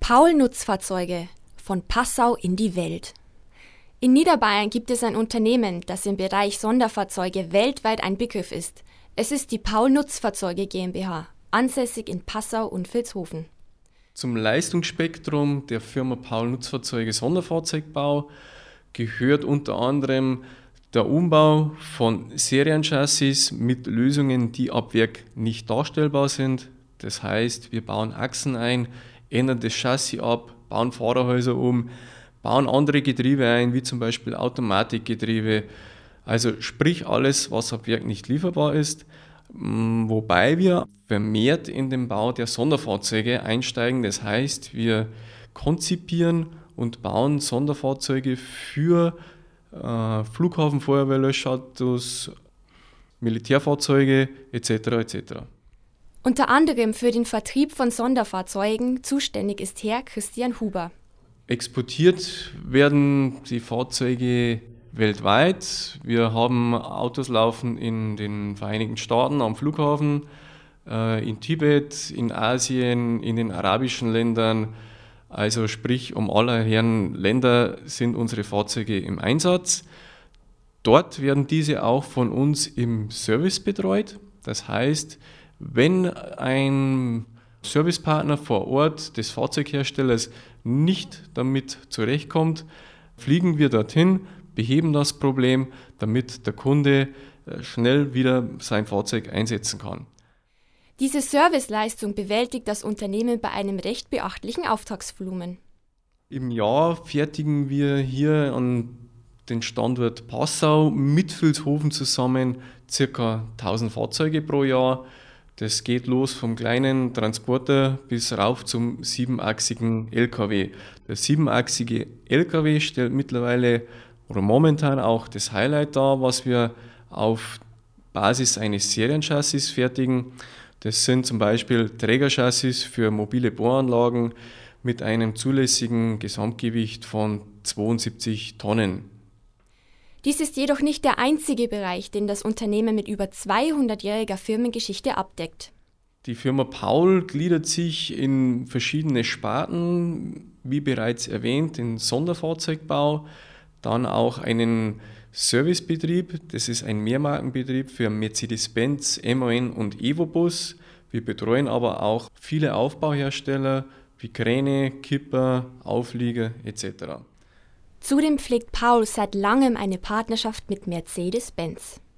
Paul Nutzfahrzeuge von Passau in die Welt. In Niederbayern gibt es ein Unternehmen, das im Bereich Sonderfahrzeuge weltweit ein Begriff ist. Es ist die Paul Nutzfahrzeuge GmbH, ansässig in Passau und Vilshofen. Zum Leistungsspektrum der Firma Paul Nutzfahrzeuge Sonderfahrzeugbau gehört unter anderem der Umbau von Serienchassis mit Lösungen, die ab Werk nicht darstellbar sind. Das heißt, wir bauen Achsen ein, ändern das Chassis ab, bauen Fahrerhäuser um, bauen andere Getriebe ein, wie zum Beispiel Automatikgetriebe. Also sprich alles, was ab Werk nicht lieferbar ist. Wobei wir vermehrt in den Bau der Sonderfahrzeuge einsteigen. Das heißt, wir konzipieren und bauen Sonderfahrzeuge für Flughafenfeuerwehrlöschautos, Militärfahrzeuge etc. etc. Unter anderem für den Vertrieb von Sonderfahrzeugen zuständig ist Herr Christian Huber. Exportiert werden die Fahrzeuge weltweit. Wir haben Autos laufen in den Vereinigten Staaten am Flughafen, in Tibet, in Asien, in den arabischen Ländern. Also sprich, um aller Herren Länder sind unsere Fahrzeuge im Einsatz. Dort werden diese auch von uns im Service betreut. Das heißt, wenn ein Servicepartner vor Ort des Fahrzeugherstellers nicht damit zurechtkommt, fliegen wir dorthin, beheben das Problem, damit der Kunde schnell wieder sein Fahrzeug einsetzen kann. Diese Serviceleistung bewältigt das Unternehmen bei einem recht beachtlichen Auftragsvolumen. Im Jahr fertigen wir hier an den Standort Passau mit Vilshofen zusammen ca. 1000 Fahrzeuge pro Jahr. Das geht los vom kleinen Transporter bis rauf zum siebenachsigen LKW. Der siebenachsige LKW stellt mittlerweile oder momentan auch das Highlight dar, was wir auf Basis eines Serienchassis fertigen. Das sind zum Beispiel Trägerchassis für mobile Bohranlagen mit einem zulässigen Gesamtgewicht von 72 Tonnen. Dies ist jedoch nicht der einzige Bereich, den das Unternehmen mit über 200-jähriger Firmengeschichte abdeckt. Die Firma Paul gliedert sich in verschiedene Sparten, wie bereits erwähnt, den Sonderfahrzeugbau, dann auch einen Servicebetrieb, das ist ein Mehrmarkenbetrieb für Mercedes-Benz, MAN und Evobus. Wir betreuen aber auch viele Aufbauhersteller wie Kräne, Kipper, Auflieger etc. Zudem pflegt Paul seit langem eine Partnerschaft mit Mercedes-Benz.